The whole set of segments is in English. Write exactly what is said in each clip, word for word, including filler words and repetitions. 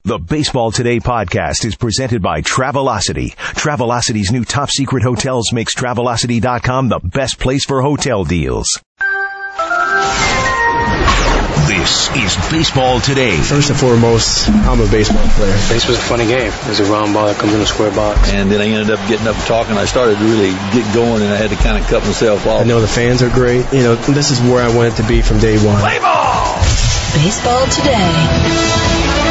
The Baseball Today podcast is presented by Travelocity. Travelocity's new top secret hotels makes Travelocity dot com the best place for hotel deals. This is Baseball Today. First and foremost, I'm a baseball player. This was a funny game. There's a round ball that comes in a square box. And then I ended up getting up and talking. I started to really get going, and I had to kind of cut myself off. I know the fans are great. You know, this is where I wanted to be from day one. Play ball! Baseball Today.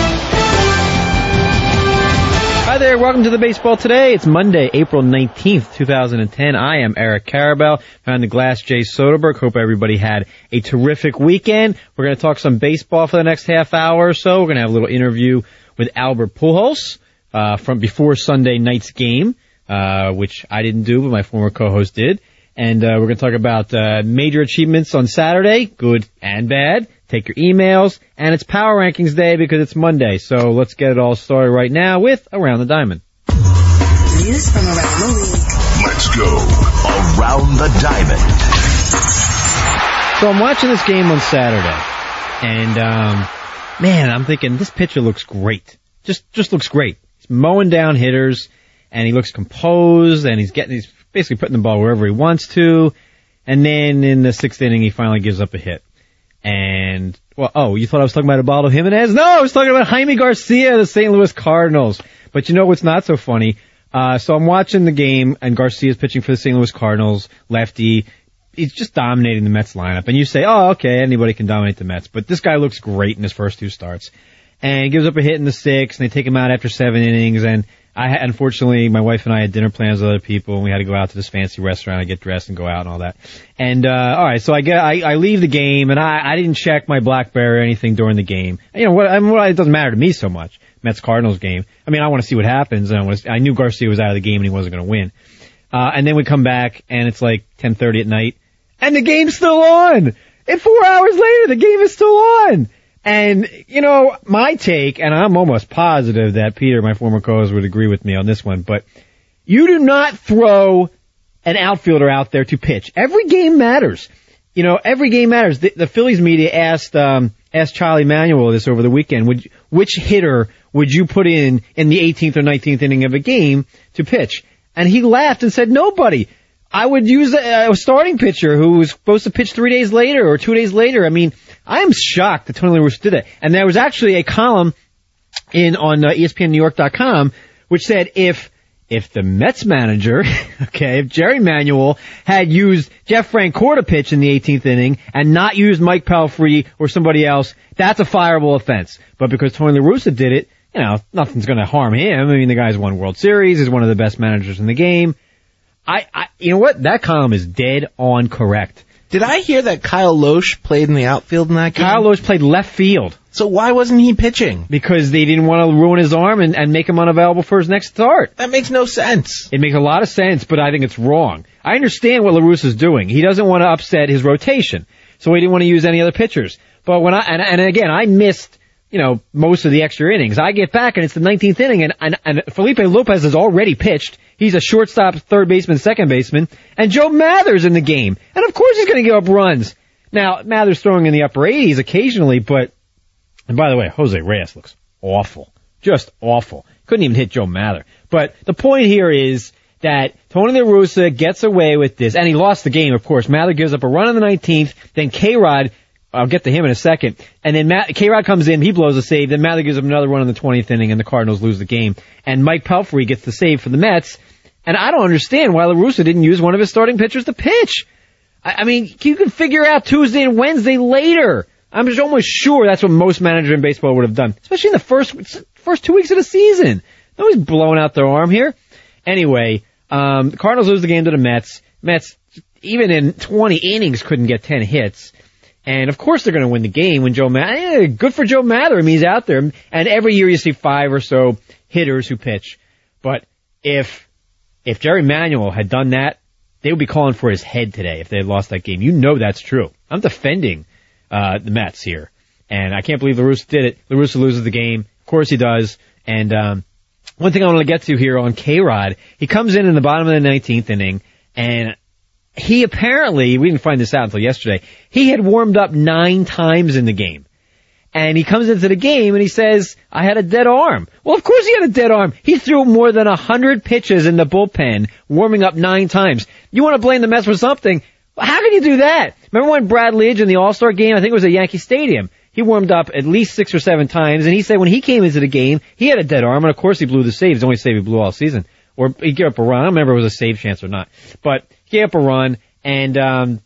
Hi there, welcome to the Baseball Today. It's Monday, April nineteenth, twenty ten. I am Eric Karabell, behind the glass, Jay Soderberg. Hope everybody had a terrific weekend. We're going to talk some baseball for the next half hour or so. We're going to have a little interview with Albert Pujols uh, from before Sunday night's game, uh, which I didn't do, but my former co-host did. And uh, we're going to talk about uh, major achievements on Saturday, good and bad. Take your emails, and it's Power Rankings Day because it's Monday. So let's get it all started right now with Around the Diamond. News from around the league. Let's go Around the Diamond. So I'm watching this game on Saturday, and um, man, I'm thinking this pitcher looks great. Just just looks great. He's mowing down hitters, and he looks composed, and he's getting he's basically putting the ball wherever he wants to. And then in the sixth inning, he finally gives up a hit. And, well, oh, you thought I was talking about Ubaldo Jimenez? No, I was talking about Jaime Garcia of the Saint Louis Cardinals. But you know what's not so funny? Uh, so I'm watching the game, and Garcia's pitching for the Saint Louis Cardinals, lefty. He's just dominating the Mets lineup. And you say, oh, okay, anybody can dominate the Mets. But this guy looks great in his first two starts. And he gives up a hit in the sixth, and they take him out after seven innings, and I had, unfortunately, my wife and I had dinner plans with other people, and we had to go out to this fancy restaurant and get dressed and go out and all that. And, uh, alright, so I get, I, I leave the game, and I, I didn't check my BlackBerry or anything during the game. You know, what, I mean, what, it doesn't matter to me so much. Mets-Cardinals game. I mean, I want to see what happens, and I, was, I knew Garcia was out of the game and he wasn't going to win. Uh, and then we come back, and it's like ten thirty at night, and the game's still on! And four hours later, the game is still on! And, you know, my take, and I'm almost positive that Peter, my former co-host, would agree with me on this one, but you do not throw an outfielder out there to pitch. Every game matters. You know, every game matters. The, the Phillies media asked, um, asked Charlie Manuel this over the weekend, would, which hitter would you put in in the eighteenth or nineteenth inning of a game to pitch? And he laughed and said, nobody. I would use a, a starting pitcher who was supposed to pitch three days later or two days later. I mean, I am shocked that Tony La Russa did that. And there was actually a column in on uh, E S P N New York dot com which said if if the Mets manager, okay, if Jerry Manuel had used Jeff Francoeur to pitch in the eighteenth inning and not used Mike Pelfrey or somebody else, that's a fireable offense. But because Tony La Russa did it, you know, nothing's going to harm him. I mean, the guy's won World Series, he's one of the best managers in the game. I, I, you know what? That column is dead on correct. Did I hear that Kyle Loesch played in the outfield in that game? Kyle Loesch played left field. So why wasn't he pitching? Because they didn't want to ruin his arm and, and make him unavailable for his next start. That makes no sense. It makes a lot of sense, but I think it's wrong. I understand what La Russa's doing. He doesn't want to upset his rotation, so he didn't want to use any other pitchers. But when I, and, and again, I missed, you know, most of the extra innings. I get back and it's the nineteenth inning and, and, and Felipe Lopez has already pitched. He's a shortstop, third baseman, second baseman, and Joe Mather's in the game. And of course he's going to give up runs. Now, Mather's throwing in the upper eighties occasionally, but, and by the way, Jose Reyes looks awful. Just awful. Couldn't even hit Joe Mather. But the point here is that Tony La Russa gets away with this, and he lost the game, of course. Mather gives up a run in the nineteenth, then K-Rod, I'll get to him in a second. And then Matt, K-Rod comes in, he blows a save, then Mather gives up another run in the twentieth inning, and the Cardinals lose the game. And Mike Pelfrey gets the save for the Mets. And I don't understand why La Russa didn't use one of his starting pitchers to pitch. I, I mean, you can figure out Tuesday and Wednesday later. I'm just almost sure that's what most managers in baseball would have done, especially in the first first two weeks of the season. Nobody's blowing out their arm here. Anyway, um, the Cardinals lose the game to the Mets. Mets, even in twenty innings, couldn't get ten hits. And of course they're going to win the game when Joe Mather, eh, good for Joe Mather. I mean, he's out there. And every year you see five or so hitters who pitch. But if, if Jerry Manuel had done that, they would be calling for his head today if they had lost that game. You know that's true. I'm defending, uh, the Mets here. And I can't believe La Russa did it. La Russa loses the game. Of course he does. And, um, one thing I want to get to here on K-Rod, he comes in in the bottom of the nineteenth inning and he apparently, we didn't find this out until yesterday, he had warmed up nine times in the game. And he comes into the game and he says, I had a dead arm. Well, of course he had a dead arm. He threw more than a hundred pitches in the bullpen, warming up nine times. You want to blame the Mets for something? How can you do that? Remember when Brad Lidge in the All-Star game, I think it was at Yankee Stadium, he warmed up at least six or seven times, and he said when he came into the game, he had a dead arm, and of course he blew the save. It's the only save he blew all season. Or he gave up a run. I don't remember if it was a save chance or not. But he gave up a run, and um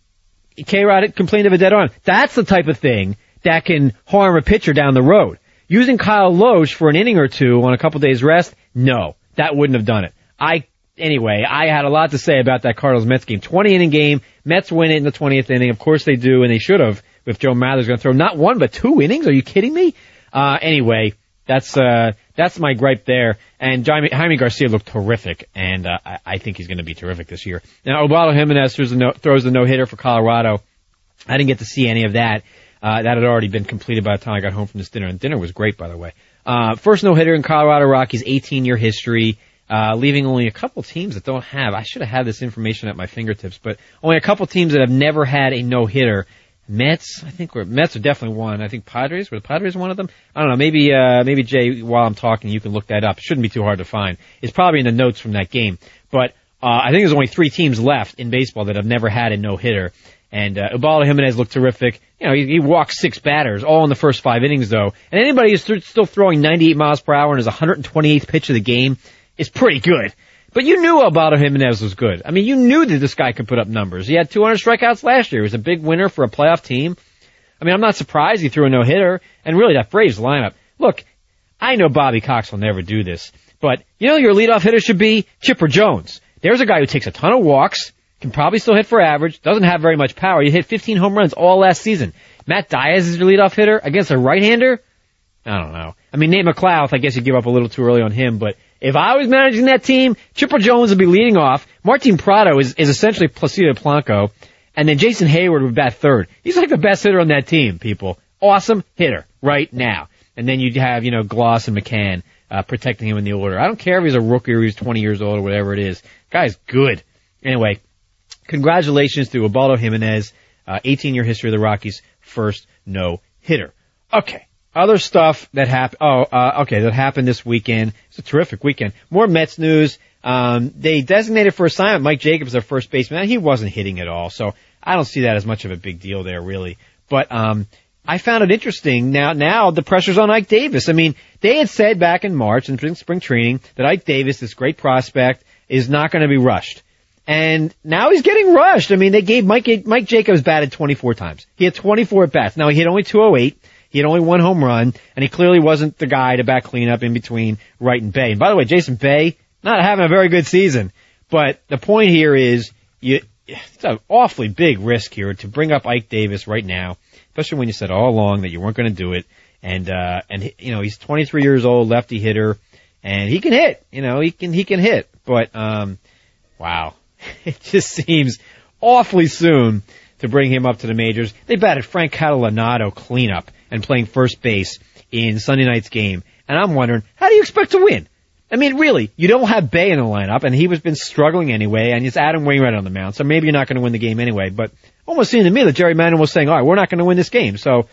K-Rod complained of a dead arm. That's the type of thing that can harm a pitcher down the road. Using Kyle Loesch for an inning or two on a couple days rest, no, that wouldn't have done it. I Anyway, I had a lot to say about that Cardinals-Mets game. twenty-inning game. Mets win it in the twentieth inning. Of course they do, and they should have if Joe Mather's going to throw not one but two innings. Are you kidding me? Uh, anyway, that's uh, that's my gripe there. And Jaime, Jaime Garcia looked terrific, and uh, I, I think he's going to be terrific this year. Now, Ubaldo Jimenez throws the, no, throws the no-hitter for Colorado. I didn't get to see any of that. Uh, that had already been completed by the time I got home from this dinner, and dinner was great, by the way. Uh, first no-hitter in Colorado Rockies' eighteen-year history. Uh, leaving only a couple teams that don't have, I should have had this information at my fingertips, but only a couple teams that have never had a no-hitter. Mets, I think we're, Mets are definitely one. I think Padres, were the Padres one of them? I don't know, maybe, uh, maybe Jay, while I'm talking, you can look that up. It shouldn't be too hard to find. It's probably in the notes from that game. But, uh, I think there's only three teams left in baseball that have never had a no-hitter. And, uh, Ubaldo Jimenez looked terrific. You know, he, he walked six batters, all in the first five innings though. And anybody who's th- still throwing ninety-eight miles per hour and is one hundred twenty-eighth pitch of the game, is pretty good. But you knew Ubaldo Jimenez was good. I mean, you knew that this guy could put up numbers. He had two hundred strikeouts last year. He was a big winner for a playoff team. I mean, I'm not surprised he threw a no-hitter. And really, that Braves lineup. Look, I know Bobby Cox will never do this. But, you know, your leadoff hitter should be Chipper Jones. There's a guy who takes a ton of walks, can probably still hit for average, doesn't have very much power. He hit fifteen home runs all last season. Matt Diaz is your leadoff hitter against a right-hander? I don't know. I mean, Nate McLeod, I guess you give up a little too early on him, but if I was managing that team, Chipper Jones would be leading off. Martin Prado is, is essentially Placido Blanco. And then Jason Hayward would bat third. He's like the best hitter on that team, people. Awesome hitter right now. And then you'd have, you know, Gloss and McCann uh, protecting him in the order. I don't care if he's a rookie or he's twenty years old or whatever it is. Guy's good. Anyway, congratulations to Ubaldo Jimenez, uh, eighteen-year history of the Rockies' first no-hitter. Okay. Other stuff that happened, oh, uh, okay, that happened this weekend. It's a terrific weekend. More Mets news. Um, they designated for assignment Mike Jacobs, their first baseman. He wasn't hitting at all, so I don't see that as much of a big deal there, really. But, um, I found it interesting. Now, now the pressure's on Ike Davis. I mean, they had said back in March in spring training that Ike Davis, this great prospect, is not going to be rushed. And now he's getting rushed. I mean, they gave Mike, Mike Jacobs batted twenty-four times. He had twenty-four at bats. Now he hit only two oh eight. He had only one home run, and he clearly wasn't the guy to back cleanup in between Wright and Bay. And by the way, Jason Bay, not having a very good season. But the point here is, you, it's an awfully big risk here to bring up Ike Davis right now, especially when you said all along that you weren't going to do it. And, uh, and, you know, he's twenty-three years old, lefty hitter, and he can hit. You know, he can, he can hit. But, um, wow. It just seems awfully soon to bring him up to the majors. They batted Frank Catalanato cleanup and playing first base in Sunday night's game. And I'm wondering, how do you expect to win? I mean, really, you don't have Bay in the lineup, and he was been struggling anyway, and it's Adam Wainwright on the mound, so maybe you're not going to win the game anyway. But almost seemed to me that Jerry Manuel was saying, all right, we're not going to win this game. So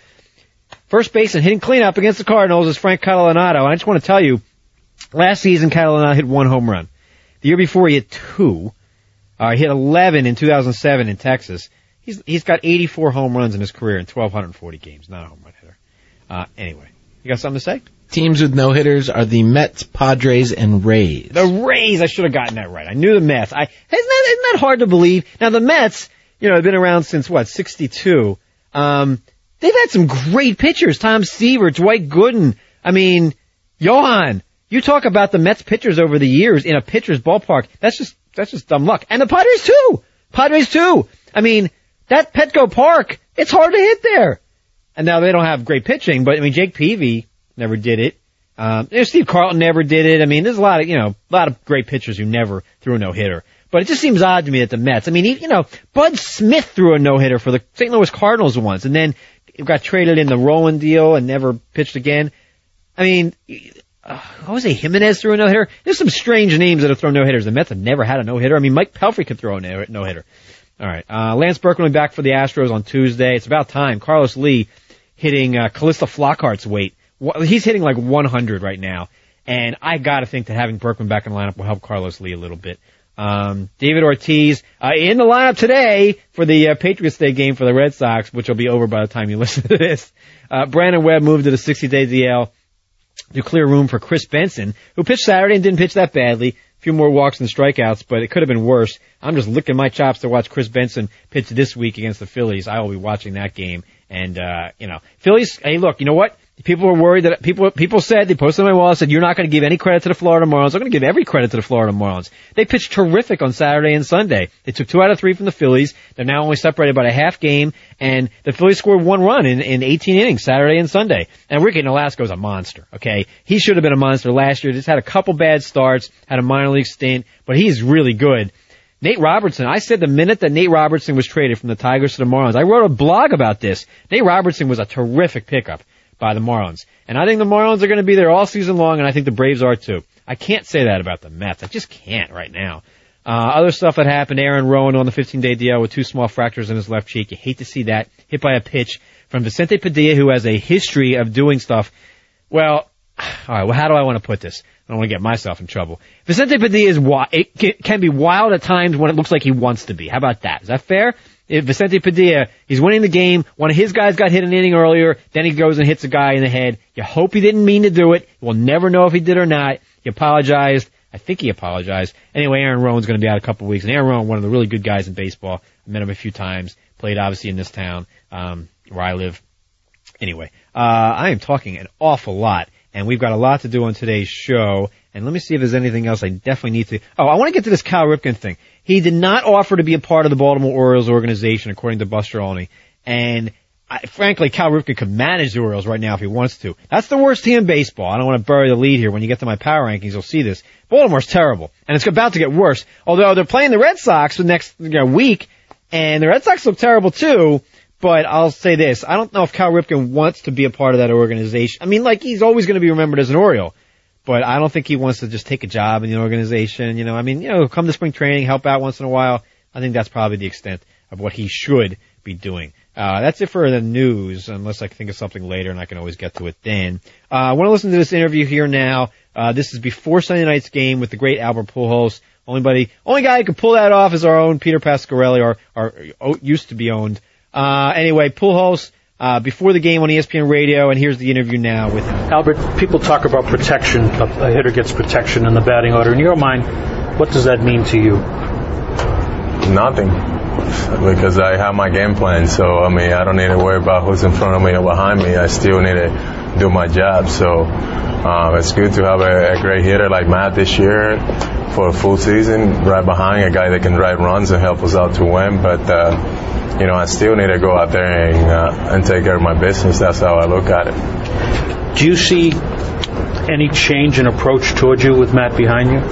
first base and hitting cleanup against the Cardinals is Frank Catalanato. And I just want to tell you, last season Catalanato hit one home run. The year before he hit two. Uh, he hit eleven in two thousand seven in Texas. He's he's got eighty-four home runs in his career in twelve forty games. Not a home run hitter. Uh, anyway, you got something to say? Teams with no-hitters are the Mets, Padres, and Rays. The Rays, I should have gotten that right. I knew the Mets. I, isn't that, isn't that hard to believe? Now the Mets, you know, have been around since what, sixty-two. Um, they've had some great pitchers. Tom Seaver, Dwight Gooden. I mean, Johan, you talk about the Mets pitchers over the years in a pitcher's ballpark. That's just, that's just dumb luck. And the Padres too. Padres too. I mean, that Petco Park, it's hard to hit there. And now they don't have great pitching, but I mean, Jake Peavy never did it. Um, Steve Carlton never did it. I mean, there's a lot of, you know, a lot of great pitchers who never threw a no-hitter. But it just seems odd to me that the Mets, I mean, he, you know, Bud Smith threw a no-hitter for the Saint Louis Cardinals once, and then got traded in the Rowan deal and never pitched again. I mean, uh, Jose Jimenez threw a no-hitter. There's some strange names that have thrown no-hitters. The Mets have never had a no-hitter. I mean, Mike Pelfrey could throw a no-hitter. All right. Uh, Lance Berkman back for the Astros on Tuesday. It's about time. Carlos Lee hitting uh, Calista Flockhart's weight. He's hitting like one hundred right now. And I got to think that having Berkman back in the lineup will help Carlos Lee a little bit. Um, David Ortiz uh, in the lineup today for the uh, Patriots Day game for the Red Sox, which will be over by the time you listen to this. Uh, Brandon Webb moved to the sixty-day D L to clear room for Chris Benson, who pitched Saturday and didn't pitch that badly. A few more walks than strikeouts, but it could have been worse. I'm just licking my chops to watch Chris Benson pitch this week against the Phillies. I will be watching that game. And, uh, you know, Phillies, hey, look, you know what? People were worried that people, people said, they posted on my wall, said, you're not going to give any credit to the Florida Marlins. I'm going to give every credit to the Florida Marlins. They pitched terrific on Saturday and Sunday. They took two out of three from the Phillies. They're now only separated by a half game, and the Phillies scored one run in, in eighteen innings Saturday and Sunday. And Ricky Nolasco's a monster, okay? He should have been a monster last year. Just had a couple bad starts, had a minor league stint, but he's really good. Nate Robertson, I said the minute that Nate Robertson was traded from the Tigers to the Marlins, I wrote a blog about this. Nate Robertson was a terrific pickup by the Marlins. And I think the Marlins are going to be there all season long, and I think the Braves are too. I can't say that about the Mets. I just can't right now. Uh, other stuff that happened, Aaron Rowan on the fifteen-day D L with two small fractures in his left cheek. You hate to see that. Hit by a pitch from Vicente Padilla, who has a history of doing stuff. Well, all right, well, how do I want to put this? I don't want to get myself in trouble. Vicente Padilla is wild. It can be wild at times when it looks like he wants to be. How about that? Is that fair? If Vicente Padilla, he's winning the game. One of his guys got hit an inning earlier. Then he goes and hits a guy in the head. You hope he didn't mean to do it. We'll never know if he did or not. He apologized. I think he apologized. Anyway, Aaron Rowan's going to be out a couple of weeks. And Aaron Rowan, one of the really good guys in baseball. I met him a few times. Played obviously in this town, um, where I live. Anyway, uh, I am talking an awful lot. And we've got a lot to do on today's show. And let me see if there's anything else I definitely need to. Oh, I want to get to this Cal Ripken thing. He did not offer to be a part of the Baltimore Orioles organization, according to Buster Olney. And I, frankly, Cal Ripken could manage the Orioles right now if he wants to. That's the worst team in baseball. I don't want to bury the lead here. When you get to my power rankings, you'll see this. Baltimore's terrible. And it's about to get worse. Although they're playing the Red Sox for the next you know, week. And the Red Sox look terrible too. But I'll say this. I don't know if Cal Ripken wants to be a part of that organization. I mean, like, he's always going to be remembered as an Oriole. But I don't think he wants to just take a job in the organization. You know, I mean, you know, come to spring training, help out once in a while. I think that's probably the extent of what he should be doing. Uh, that's it for the news, unless I can think of something later, and I can always get to it then. Uh, I want to listen to this interview here now. Uh, this is before Sunday night's game with the great Albert Pujols. Only buddy, only guy who could pull that off is our own Peter Pasquarelli, or, or, or used to be owned. Uh, anyway, Pujols, uh, before the game on E S P N Radio, and here's the interview now with him. Albert, people talk about protection. A hitter gets protection in the batting order. In your mind, what does that mean to you? Nothing, because I have my game plan. So, I mean, I don't need to worry about who's in front of me or behind me. I still need to do my job. So, um, it's good to have a, a great hitter like Matt this year for a full season, right behind a guy that can drive runs and help us out to win. But, uh, you know, I still need to go out there and, uh, and take care of my business. That's how I look at it. Do you see any change in approach towards you with Matt behind you?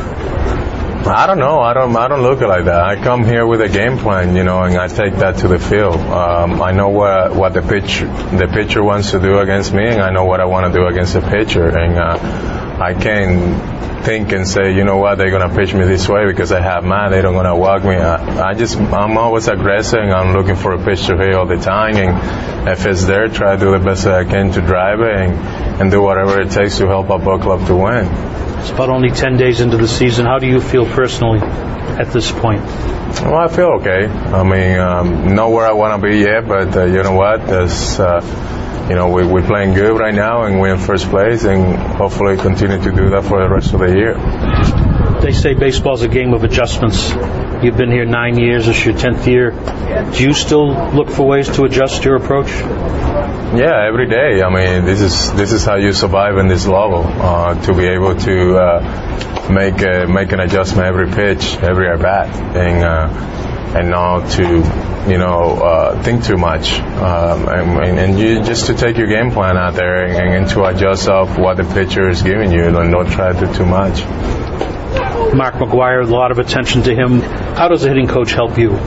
I don't know. I don't. I don't look at it like that. I come here with a game plan, you know, and I take that to the field. Um, I know what what the pitch the pitcher wants to do against me, and I know what I want to do against the pitcher. And uh, I can't think and say, you know what, they're gonna pitch me this way because I have Matt. They're not gonna walk me. I, I just I'm always aggressive, and I'm looking for a pitch to hit all the time. And if it's there, try to do the best I can to drive it and and do whatever it takes to help our ball club to win. It's about only ten days into the season. How do you feel personally at this point? Well, I feel okay. I mean, um, not where I want to be yet, but uh, you know what? There's, uh, you know, we, we're playing good right now, and we're in first place, and hopefully continue to do that for the rest of the year. They say baseball's a game of adjustments. You've been here nine years. It's your tenth year. Do you still look for ways to adjust your approach? Yeah, every day. I mean, this is this is how you survive in this level. Uh, to be able to uh, make a, make an adjustment every pitch, every at bat, and uh, and not to you know uh, think too much, um, and, and you just to take your game plan out there and, and to adjust off what the pitcher is giving you, and don't try to do too much. Mark McGwire, a lot of attention to him. How does a hitting coach help you?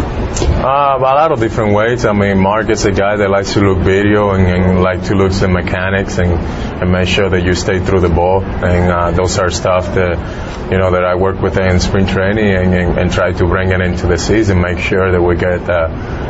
Uh, a lot of different ways. I mean, Mark is a guy that likes to look video and, and like to look at the mechanics and, and make sure that you stay through the ball. And uh, those are stuff that, you know, that I work with in spring training and, and, and try to bring it into the season, make sure that we get uh,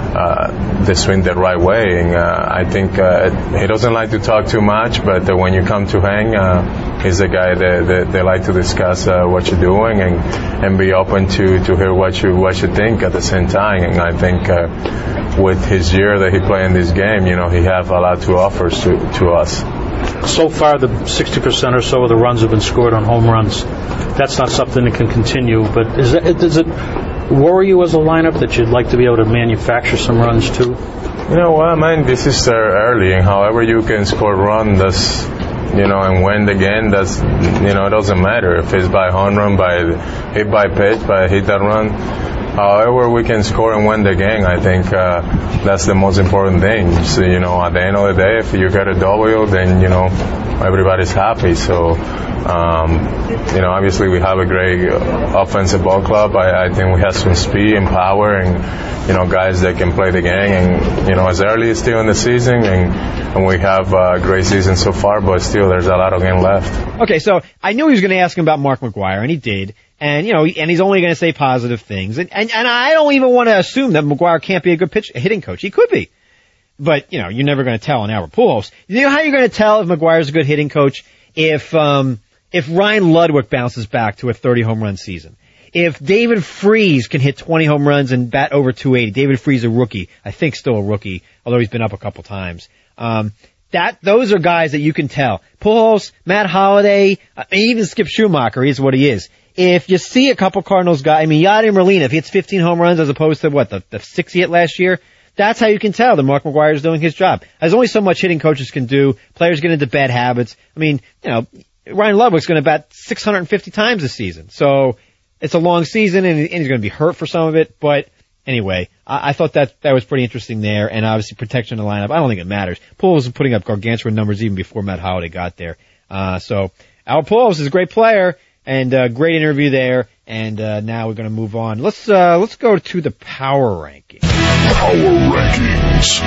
uh, the swing the right way. And uh, I think uh, he doesn't like to talk too much, but uh, when you come to hang, uh, he's a guy that, that they like to discuss uh, what you're doing and and be open to, to hear what you what you think at the same time. And I think uh, with his year that he played in this game, you know, he have a lot to offer to to us. So far, the sixty percent or so of the runs have been scored on home runs. That's not something that can continue, but is that, does it worry you as a lineup that you'd like to be able to manufacture some runs too? You know what, man, this is uh, early, and however you can score run, that's, you know, and win the game, that's, you know, it doesn't matter if it's by home run, by hit by pitch, by hit that run. However we can score and win the game, I think uh, that's the most important thing. So, you know, at the end of the day, if you get a W, then, you know, everybody's happy. So, um, you know, obviously we have a great offensive ball club. I, I think we have some speed and power and, you know, guys that can play the game. And, you know, it's early still in the season, and, and we have a great season so far, but still there's a lot of game left. Okay, so I knew he was going to ask him about Mark McGwire, and he did. And, you know, and he's only going to say positive things. And, and, and I don't even want to assume that McGwire can't be a good pitch hitting coach. He could be. But, you know, you're never going to tell on Albert Pujols. You know how you're going to tell if McGuire's a good hitting coach? If, um, if Ryan Ludwig bounces back to a thirty home run season. If David Freese can hit twenty home runs and bat over two eighty. David Freese, a rookie. I think still a rookie, although he's been up a couple times. Um, That, those are guys that you can tell. Pujols, Matt Holliday, uh, even Skip Schumacher, he's what he is. If you see a couple Cardinals guys, I mean, Yadier Molina, if he hits fifteen home runs as opposed to what, the, the six he hit last year, that's how you can tell that Mark McGwire is doing his job. There's only so much hitting coaches can do. Players get into bad habits. I mean, you know, Ryan Ludwig's going to bat six hundred fifty times this season. So it's a long season and, and he's going to be hurt for some of it. But anyway, I, I thought that that was pretty interesting there. And obviously protection in the lineup, I don't think it matters. Pujols was putting up gargantuan numbers even before Matt Holliday got there. Uh, so Albert Pujols is a great player. And uh, great interview there. And uh, now we're going to move on. Let's uh, let's go to the power rankings. Power rankings.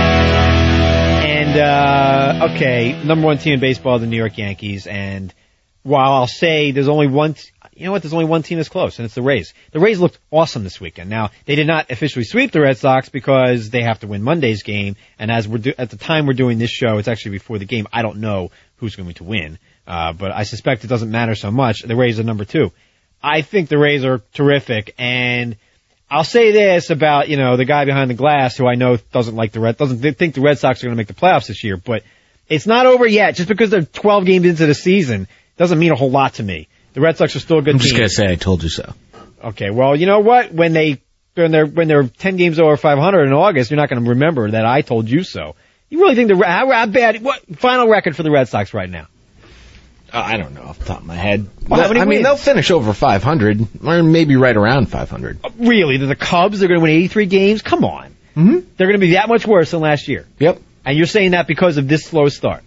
And uh, okay, number one team in baseball, the New York Yankees. And while I'll say there's only one, t- you know what? There's only one team that's close, and it's the Rays. The Rays looked awesome this weekend. Now they did not officially sweep the Red Sox because they have to win Monday's game. And as we're do- at the time we're doing this show, it's actually before the game. I don't know who's going to win. Uh, but I suspect it doesn't matter so much. The Rays are number two. I think the Rays are terrific, and I'll say this about, you know, the guy behind the glass who I know doesn't like the Red, doesn't think the Red Sox are going to make the playoffs this year, but it's not over yet. Just because they're twelve games into the season doesn't mean a whole lot to me. The Red Sox are still a good I'm team. just going to say I told you so. Okay, well, you know what? When they, when they're, when they're ten games over five hundred in August, you're not going to remember that I told you so. You really think the, how, how bad, what, final record for the Red Sox right now? Uh, I don't know off the top of my head. Well, how many I mean, wins? they'll finish over five hundred, or maybe right around five hundred. Uh, really? The Cubs, they're going to win eighty-three games? Come on. Mm-hmm. They're going to be that much worse than last year. Yep. And you're saying that because of this slow start?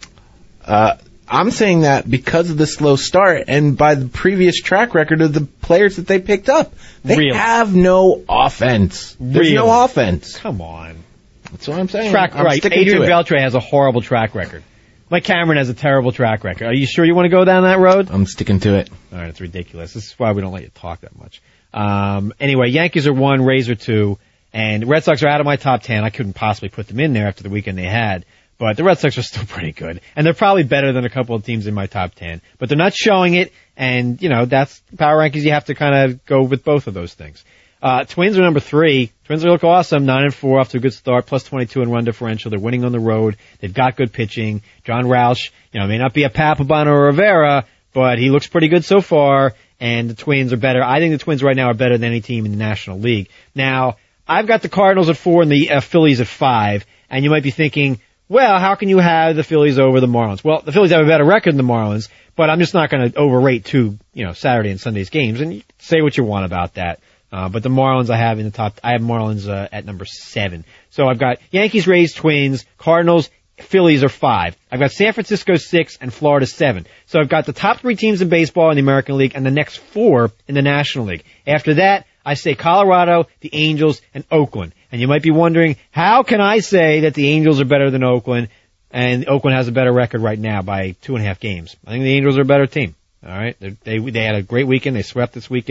Uh, I'm saying that because of the slow start and by the previous track record of the players that they picked up. They Really? have no offense. There's Really? no offense. Come on. That's what I'm saying. Track, I'm right. sticking Adrian to it. Beltre has a horrible track record. Mike Cameron has a terrible track record. Are you sure you want to go down that road? I'm sticking to it. All right, it's ridiculous. This is why we don't let you talk that much. Um, anyway, Yankees are one, Rays are two, and Red Sox are out of my top ten. I couldn't possibly put them in there after the weekend they had, but the Red Sox are still pretty good, and they're probably better than a couple of teams in my top ten. But they're not showing it, and, you know, that's power rankings. You have to kind of go with both of those things. Uh, Twins are number three. Twins look awesome, nine and four, off to a good start, plus twenty-two in run differential. They're winning on the road. They've got good pitching. John Roush, you know, may not be a Papelbon or a Rivera, but he looks pretty good so far, and the Twins are better. I think the Twins right now are better than any team in the National League. Now, I've got the Cardinals at four and the uh, Phillies at five, and you might be thinking, well, how can you have the Phillies over the Marlins? Well, the Phillies have a better record than the Marlins, but I'm just not going to overrate two, you know, Saturday and Sunday's games, and you say what you want about that. Uh, but the Marlins I have in the top, I have Marlins, uh, at number seven. So I've got Yankees, Rays, Twins, Cardinals, Phillies are five. I've got San Francisco six and Florida seven. So I've got the top three teams in baseball in the American League and the next four in the National League. After that, I say Colorado, the Angels, and Oakland. And you might be wondering, how can I say that the Angels are better than Oakland and Oakland has a better record right now by two and a half games? I think the Angels are a better team. All right. They, they, they had a great weekend. They swept this weekend.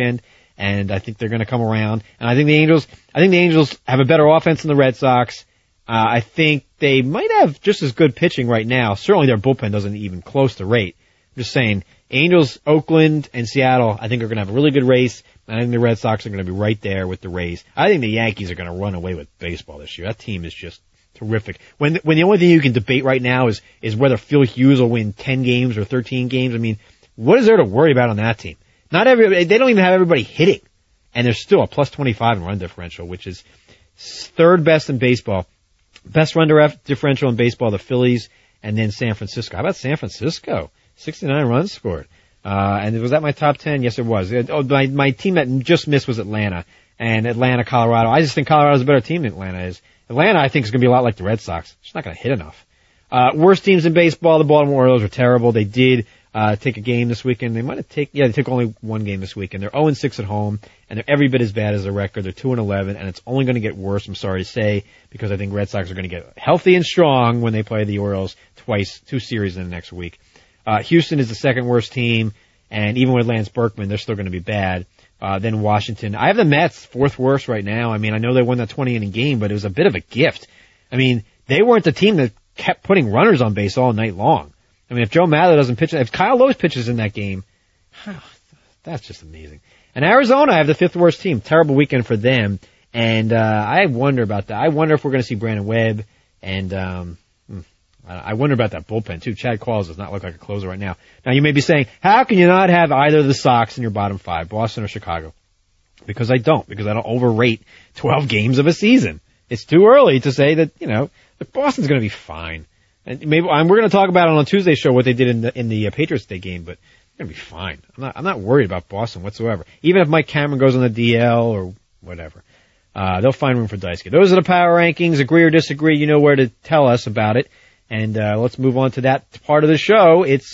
and I think they're going to come around. And I think the Angels, I think the Angels have a better offense than the Red Sox. Uh, I think they might have just as good pitching right now. Certainly their bullpen doesn't even close to rate. I'm just saying, Angels, Oakland, and Seattle, I think are going to have a really good race. And I think the Red Sox are going to be right there with the Rays. I think the Yankees are going to run away with baseball this year. That team is just terrific. When when the only thing you can debate right now is is whether Phil Hughes will win ten games or thirteen games. I mean, what is there to worry about on that team? Not every they don't even have everybody hitting, and there's still a plus twenty-five in run differential, which is third best in baseball. Best run differential in baseball, the Phillies, and then San Francisco. How about San Francisco? sixty-nine runs scored. Uh, and was that my top ten? Yes, it was. Oh, my, my team that just missed was Atlanta. And Atlanta, Colorado. I just think Colorado's a better team than Atlanta is. Atlanta, I think, is going to be a lot like the Red Sox. It's not going to hit enough. Uh, worst teams in baseball, the Baltimore Orioles are terrible. They did, uh, take a game this weekend. They might have taken, yeah, they took only one game this weekend. They're oh and six at home, and they're every bit as bad as their record. They're two and eleven, and it's only going to get worse, I'm sorry to say, because I think Red Sox are going to get healthy and strong when they play the Orioles twice, two series in the next week. Uh, Houston is the second worst team, and even with Lance Berkman, they're still going to be bad. Uh, then Washington. I have the Mets fourth worst right now. I mean, I know they won that twenty inning game, but it was a bit of a gift. I mean, they weren't the team that kept putting runners on base all night long. I mean, if Joe Mather doesn't pitch, if Kyle Lewis pitches in that game, that's just amazing. And Arizona, I have the fifth worst team. Terrible weekend for them. And, uh, I wonder about that. I wonder if we're going to see Brandon Webb and, um, I wonder about that bullpen too. Chad Qualls does not look like a closer right now. Now you may be saying, how can you not have either of the Sox in your bottom five, Boston or Chicago? Because I don't, because I don't overrate twelve games of a season. It's too early to say that, you know, that Boston's going to be fine. And maybe I'm, we're going to talk about it on Tuesday's show what they did in the in the uh, Patriots Day game, but they're going to be fine. I'm not I'm not worried about Boston whatsoever. Even if Mike Cameron goes on the D L or whatever, uh, they'll find room for Daisuke. Those are the power rankings. Agree or disagree, you know where to tell us about it. And uh, let's move on to that part of the show. It's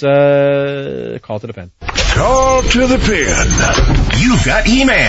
uh, Call to the Pen. Call to the Pen. You've got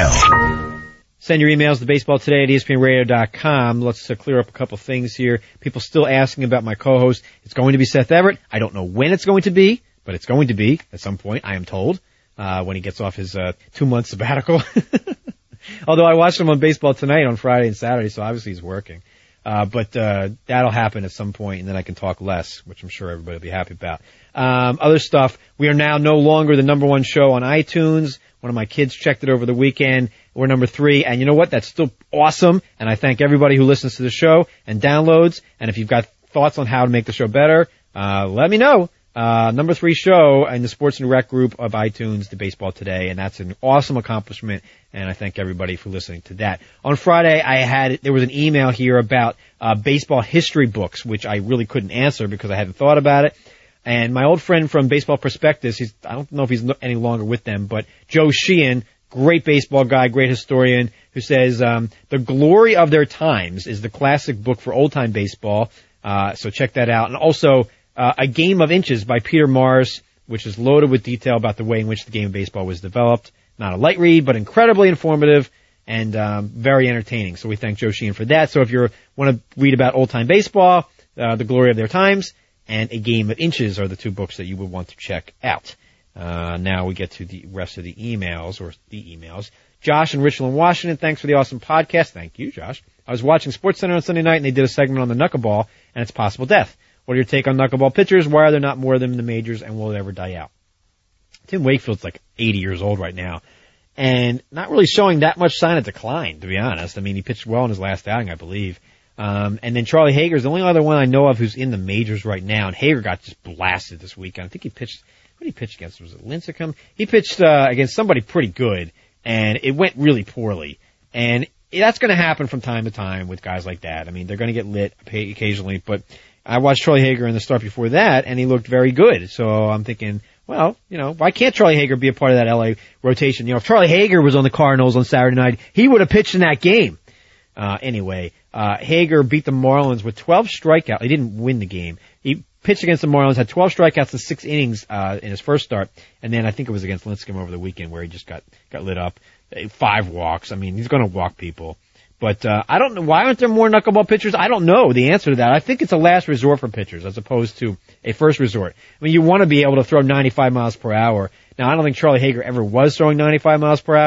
email. Send your emails to baseball today at E S P N radio dot com. Let's uh, clear up a couple things here. People still asking about my co-host. It's going to be Seth Everett. I don't know when it's going to be, but it's going to be at some point, I am told, uh, when he gets off his uh, two-month sabbatical. Although I watched him on Baseball Tonight on Friday and Saturday, so obviously he's working. Uh, but, uh, that'll happen at some point, and then I can talk less, which I'm sure everybody will be happy about. Um, other stuff. We are now no longer the number one show on iTunes. One of my kids checked it over the weekend. We're number three, and you know what? That's still awesome, and I thank everybody who listens to the show and downloads, and if you've got thoughts on how to make the show better, uh, let me know. Uh, number three show in the Sports and Rec group of iTunes, the Baseball Today, and that's an awesome accomplishment, and I thank everybody for listening to that. On Friday, I had, there was an email here about, uh, baseball history books, which I really couldn't answer because I hadn't thought about it. And my old friend from Baseball Prospectus, he's, I don't know if he's any longer with them, but Joe Sheehan, great baseball guy, great historian, who says, um, The Glory of Their Times is the classic book for old-time baseball, uh, so check that out. And also, Uh, A Game of Inches by Peter Morris, which is loaded with detail about the way in which the game of baseball was developed. Not a light read, but incredibly informative and um, very entertaining. So we thank Joe Sheehan for that. So if you want to read about old-time baseball, uh, The Glory of Their Times, and A Game of Inches are the two books that you would want to check out. Uh, now we get to the rest of the emails, or the emails. Josh in Richland, Washington, thanks for the awesome podcast. Thank you, Josh. I was watching SportsCenter on Sunday night, and they did a segment on the knuckleball and its possible death. What are your take on knuckleball pitchers? Why are there not more of them in the majors, and will it ever die out? Tim Wakefield's like eighty years old right now, and not really showing that much sign of decline, to be honest. I mean, he pitched well in his last outing, I believe. Um, and then Charlie Hager's the only other one I know of who's in the majors right now, and Hager got just blasted this weekend. I think he pitched, who did he pitch against? Was it Lincecum? He pitched, uh, against somebody pretty good, and it went really poorly. And that's going to happen from time to time with guys like that. I mean, they're going to get lit occasionally, but I watched Charlie Hager in the start before that, and he looked very good. So I'm thinking, well, you know, why can't Charlie Hager be a part of that L A rotation? You know, if Charlie Hager was on the Cardinals on Saturday night, he would have pitched in that game. Uh, anyway, uh, Hager beat the Marlins with twelve strikeouts. He didn't win the game. He pitched against the Marlins, had twelve strikeouts in six innings, uh, in his first start. And then I think it was against Lincecum over the weekend where he just got, got lit up. Five walks. I mean, he's going to walk people. But, uh, I don't know, why aren't there more knuckleball pitchers? I don't know the answer to that. I think it's a last resort for pitchers as opposed to a first resort. I mean, you want to be able to throw ninety-five miles per hour. Now, I don't think Charlie Hager ever was throwing ninety-five miles per hour,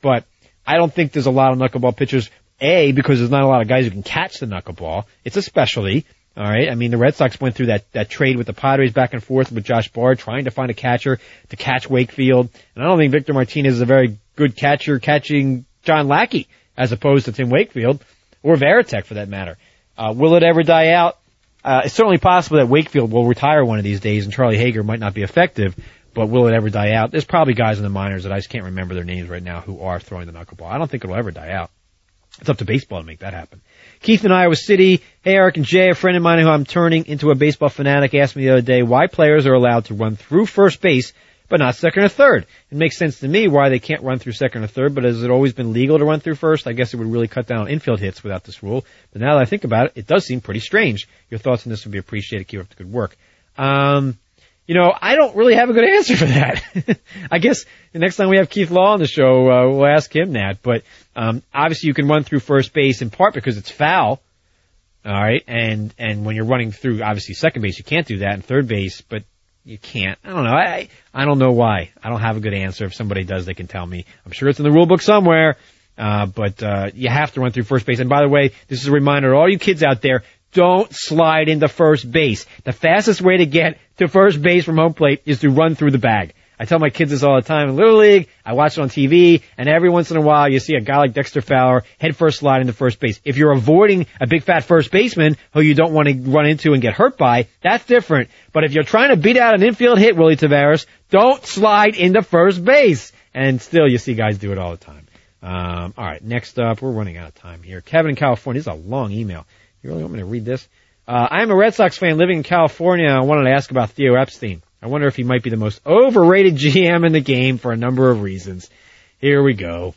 but I don't think there's a lot of knuckleball pitchers, A, because there's not a lot of guys who can catch the knuckleball. It's a specialty. All right. I mean, the Red Sox went through that, that trade with the Padres back and forth with Josh Bard trying to find a catcher to catch Wakefield. And I don't think Victor Martinez is a very good catcher catching John Lackey as opposed to Tim Wakefield or Varitek for that matter. Uh, will it ever die out? Uh, it's certainly possible that Wakefield will retire one of these days and Charlie Hager might not be effective, but will it ever die out? There's probably guys in the minors that I just can't remember their names right now who are throwing the knuckleball. I don't think it'll ever die out. It's up to baseball to make that happen. Keith in Iowa City. Hey, Eric and Jay, a friend of mine who I'm turning into a baseball fanatic asked me the other day why players are allowed to run through first base, but not second or third. It makes sense to me why they can't run through second or third, but has it always been legal to run through first? I guess it would really cut down on infield hits without this rule. But now that I think about it, it does seem pretty strange. Your thoughts on this would be appreciated. Keep up the good work. Um, You know, I don't really have a good answer for that. I guess the next time we have Keith Law on the show, uh, we'll ask him that. But um, obviously you can run through first base in part because it's foul. All right, and and when you're running through, obviously second base, you can't do that, and third base, but you can't. I don't know. I I don't know why. I don't have a good answer. If somebody does, they can tell me. I'm sure it's in the rule book somewhere. Uh, but uh, you have to run through first base. And by the way, this is a reminder to all you kids out there. Don't slide into first base. The fastest way to get to first base from home plate is to run through the bag. I tell my kids this all the time in Little League. I watch it on T V, and every once in a while you see a guy like Dexter Fowler head first slide into first base. If you're avoiding a big fat first baseman who you don't want to run into and get hurt by, that's different. But if you're trying to beat out an infield hit, Willie Tavares, don't slide into first base. And still you see guys do it all the time. Um, all right, next up, we're running out of time here. Kevin in California. This is a long email. You really want me to read this? Uh, I'm a Red Sox fan living in California. I wanted to ask about Theo Epstein. I wonder if he might be the most overrated G M in the game for a number of reasons. Here we go.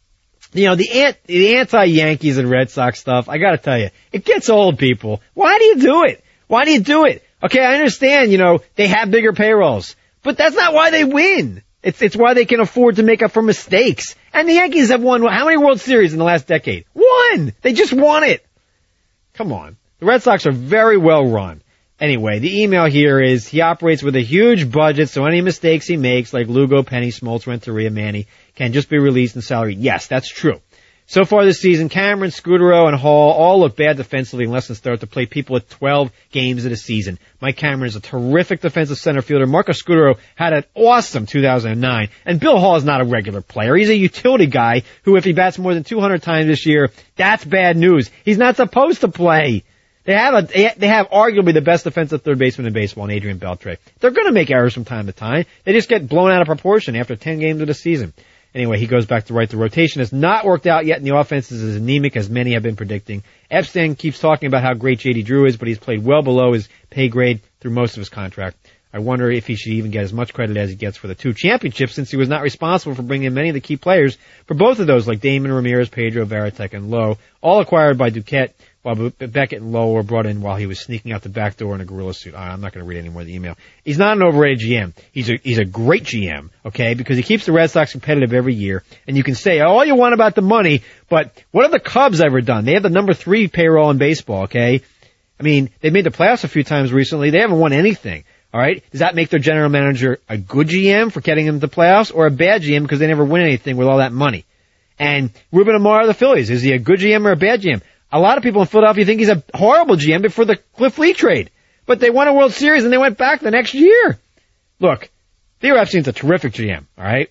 You know, the, ant, the anti-Yankees and Red Sox stuff, I gotta tell you, it gets old, people. Why do you do it? Why do you do it? Okay, I understand, you know, they have bigger payrolls, but that's not why they win. It's, it's why they can afford to make up for mistakes. And the Yankees have won, how many World Series in the last decade? One! They just won it! Come on. The Red Sox are very well run. Anyway, the email here is he operates with a huge budget, so any mistakes he makes, like Lugo, Penny, Smoltz, Renteria, Manny, can just be released in salary. Yes, that's true. So far this season, Cameron, Scudero, and Hall all look bad defensively unless they start to play people at twelve games of the season. Mike Cameron is a terrific defensive center fielder. Marcus Scudero had an awesome two thousand nine. And Bill Hall is not a regular player. He's a utility guy who, if he bats more than two hundred times this year, that's bad news. He's not supposed to play. They have a, they have arguably the best defensive third baseman in baseball in Adrian Beltre. They're going to make errors from time to time. They just get blown out of proportion after ten games of the season. Anyway, he goes back to right. The rotation has not worked out yet, and the offense is as anemic as many have been predicting. Epstein keeps talking about how great J D Drew is, but he's played well below his pay grade through most of his contract. I wonder if he should even get as much credit as he gets for the two championships, since he was not responsible for bringing in many of the key players for both of those, like Damon, Ramirez, Pedro, Varitek, and Lowe, all acquired by Duquette, while Beckett and Lowe were brought in while he was sneaking out the back door in a gorilla suit. I'm not going to read any more of the email. He's not an overrated G M. He's a, he's a great G M, okay, because he keeps the Red Sox competitive every year. And you can say all you want about the money, but what have the Cubs ever done? They have the number three payroll in baseball, okay? I mean, they made the playoffs a few times recently. They haven't won anything, all right? Does that make their general manager a good G M for getting them to the playoffs, or a bad G M because they never win anything with all that money? And Ruben Amaro of the Phillies, is he a good G M or a bad G M? A lot of people in Philadelphia think he's a horrible G M before the Cliff Lee trade. But they won a World Series and they went back the next year. Look, Theo Epstein's a terrific G M, alright?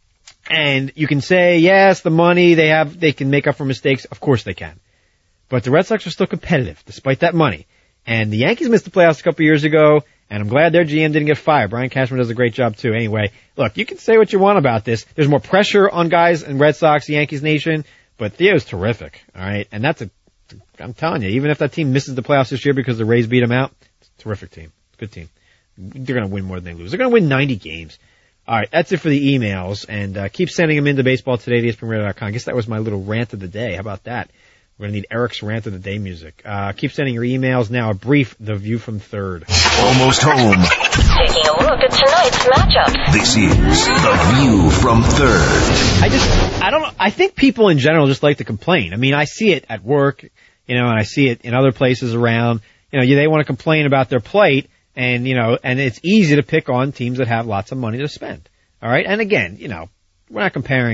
And you can say, yes, the money, they have, they can make up for mistakes. Of course they can. But the Red Sox are still competitive, despite that money. And the Yankees missed the playoffs a couple years ago, and I'm glad their G M didn't get fired. Brian Cashman does a great job too. Anyway, look, you can say what you want about this. There's more pressure on guys in Red Sox, Yankees Nation, but Theo's terrific, alright? And that's a I'm telling you, even if that team misses the playoffs this year because the Rays beat them out, it's a terrific team. Good team. They're going to win more than they lose. They're going to win ninety games. All right, that's it for the emails. And uh, keep sending them into baseball today at E S P N Radio dot com. I guess that was my little rant of the day. How about that? We're going to need Eric's rant of the day music. Uh, keep sending your emails now. A brief, The View from Third. Almost home. Taking a look at tonight's matchup. This is The View from Third. I just, I don't know, I think people in general just like to complain. I mean, I see it at work, you know, and I see it in other places around. You know, they want to complain about their plate, and, you know, and it's easy to pick on teams that have lots of money to spend. All right? And again, you know, we're not comparing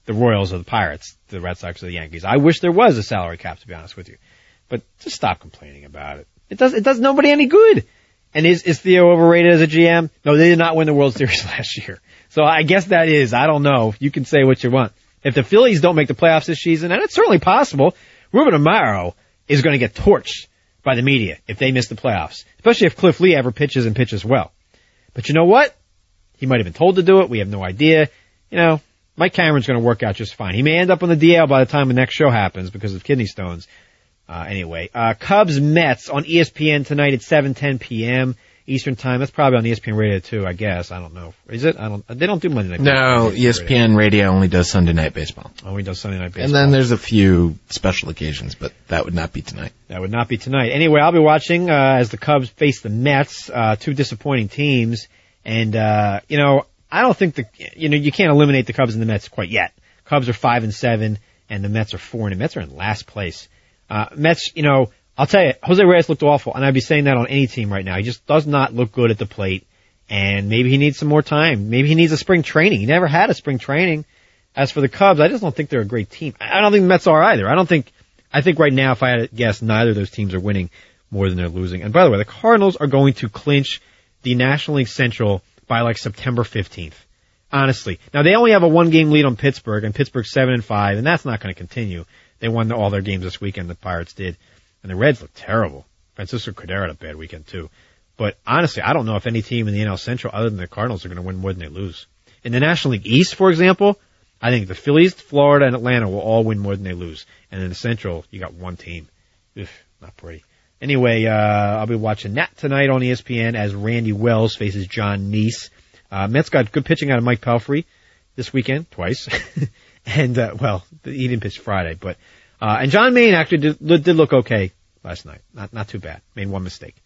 the Royals or the Pirates, the Red Sox or the Yankees. I wish there was a salary cap, to be honest with you. But just stop complaining about it. It does, it does nobody any good. And is, is Theo overrated as a G M? No, they did not win the World Series last year. So I guess that is, I don't know. You can say what you want. If the Phillies don't make the playoffs this season, and it's certainly possible, Ruben Amaro is going to get torched by the media if they miss the playoffs, especially if Cliff Lee ever pitches and pitches well. But you know what? He might have been told to do it. We have no idea. You know, Mike Cameron's going to work out just fine. He may end up on the D L by the time the next show happens because of kidney stones. Uh, anyway, uh, Cubs Mets on E S P N tonight at seven ten p.m. Eastern time. That's probably on E S P N Radio too, I guess. I don't know. Is it? I don't. They don't do Monday Night No, E S P N Radio only does Sunday Night Baseball. Only does Sunday Night Baseball. And then there's a few special occasions, but that would not be tonight. That would not be tonight. Anyway, I'll be watching uh, as the Cubs face the Mets. Uh, two disappointing teams, and uh, you know, I don't think the you know you can't eliminate the Cubs and the Mets quite yet. Cubs are five and seven, and the Mets are four, and the Mets are in last place. Uh, Mets, you know, I'll tell you, Jose Reyes looked awful, and I'd be saying that on any team right now. He just does not look good at the plate, and maybe he needs some more time. Maybe he needs a spring training. He never had a spring training. As for the Cubs, I just don't think they're a great team. I don't think the Mets are either. I don't think, I think right now, if I had to guess, neither of those teams are winning more than they're losing. And by the way, the Cardinals are going to clinch the National League Central by like September fifteenth. Honestly. Now they only have a one game lead on Pittsburgh, and Pittsburgh's seven and five, and that's not going to continue. They won all their games this weekend, the Pirates did. And the Reds look terrible. Francisco Cordero had a bad weekend too. But honestly, I don't know if any team in the N L Central other than the Cardinals are going to win more than they lose. In the National League East, for example, I think the Phillies, Florida, and Atlanta will all win more than they lose. And in the Central, you got one team. Ugh, not pretty. Anyway, uh, I'll be watching that tonight on E S P N as Randy Wells faces John Neese. Uh, Mets got good pitching out of Mike Pelfrey this weekend, twice. and, uh, well, he didn't pitch Friday, but, uh, and John Maine actually did, did look okay last night. Not, not too bad. Made one mistake.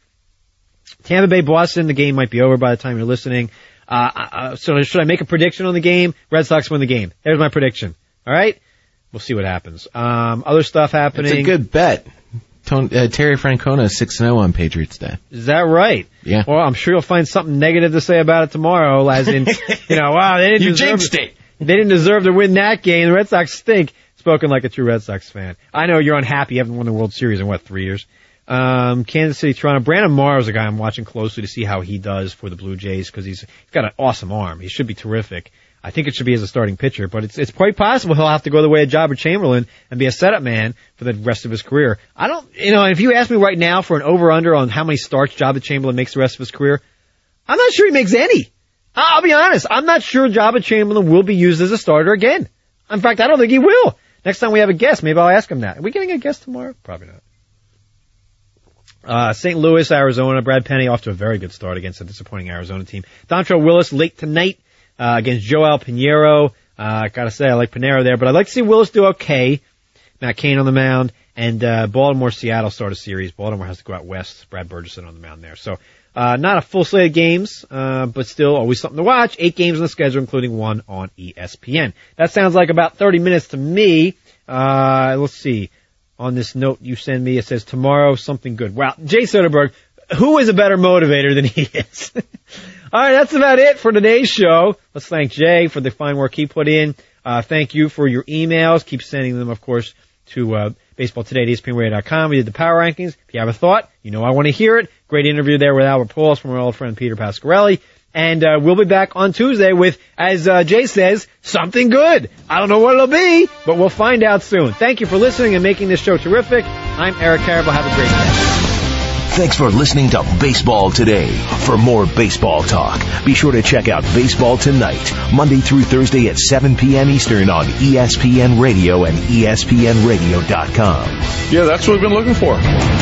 Tampa Bay, Boston, the game might be over by the time you're listening. Uh, uh, so should I make a prediction on the game? Red Sox win the game. There's my prediction. All right? We'll see what happens. Um, other stuff happening. It's a good bet. Tony, uh, Terry Francona is six and oh on Patriots Day. Is that right? Yeah. Well, I'm sure you'll find something negative to say about it tomorrow, as in, you know, wow, they didn't you deserve jinxed it. They didn't deserve to win that game. The Red Sox stink. Spoken like a true Red Sox fan. I know you're unhappy. You haven't won the World Series in, what, three years? Um, Kansas City, Toronto. Brandon Morrow is a guy I'm watching closely to see how he does for the Blue Jays because he's, he's got an awesome arm. He should be terrific. I think it should be as a starting pitcher, but it's it's quite possible he'll have to go the way of Jobber Chamberlain and be a setup man for the rest of his career. I don't, you know, if you ask me right now for an over-under on how many starts Jobber Chamberlain makes the rest of his career, I'm not sure he makes any. I'll be honest. I'm not sure Jobber Chamberlain will be used as a starter again. In fact, I don't think he will. Next time we have a guest, maybe I'll ask him that. Are we getting a guest tomorrow? Probably not. Uh, Saint Louis, Arizona. Brad Penny off to a very good start against a disappointing Arizona team. Dontrelle Willis late tonight. Uh, against Joel Pinheiro. Uh, I gotta say, I like Pinheiro there, but I'd like to see Willis do okay. Matt Cain on the mound, and, uh, Baltimore, Seattle start a series. Baltimore has to go out west. Brad Burgesson on the mound there. So, uh, not a full slate of games, uh, but still always something to watch. Eight games on the schedule, including one on E S P N. That sounds like about thirty minutes to me. Uh, let's see. On this note you send me, it says tomorrow something good. Wow. Jay Soderberg, who is a better motivator than he is? All right, that's about it for today's show. Let's thank Jay for the fine work he put in. Uh, thank you for your emails. Keep sending them, of course, to uh, baseball today at E S P N radio dot com. We did the power rankings. If you have a thought, you know I want to hear it. Great interview there with Albert Pujols from our old friend Peter Pasquarelli. And uh, we'll be back on Tuesday with, as uh, Jay says, something good. I don't know what it'll be, but we'll find out soon. Thank you for listening and making this show terrific. I'm Eric Karabell. Have a great day. Thanks for listening to Baseball Today. For more baseball talk, be sure to check out Baseball Tonight, Monday through Thursday at seven p.m. Eastern on E S P N Radio and E S P N radio dot com. Yeah, that's what we've been looking for.